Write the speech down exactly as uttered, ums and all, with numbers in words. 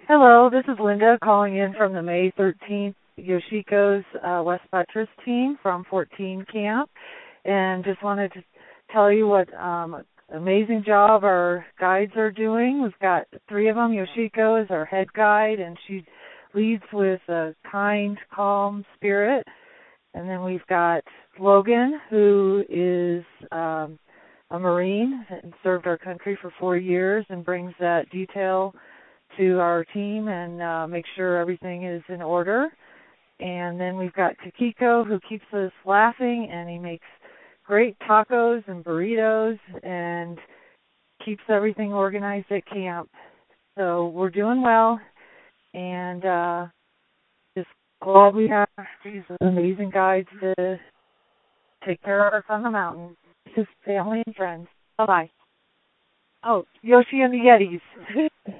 Hello, this is Linda calling in from the May thirteenth Yoshiko's uh, West Buttress team from fourteen Camp, and just wanted to tell you what um, amazing job our guides are doing. We've got three of them. Yoshiko is our head guide, and she leads with a kind, calm spirit. And then we've got Logan, who is um, a Marine and served our country for four years and brings that detail to our team and uh, make sure everything is in order. And then we've got Kikiko, who keeps us laughing, and he makes great tacos and burritos and keeps everything organized at camp. So we're doing well, and uh, just glad we have these amazing guides to take care of us on the mountain. Just family and friends. Bye-bye. Oh, Yoshi and the Yetis.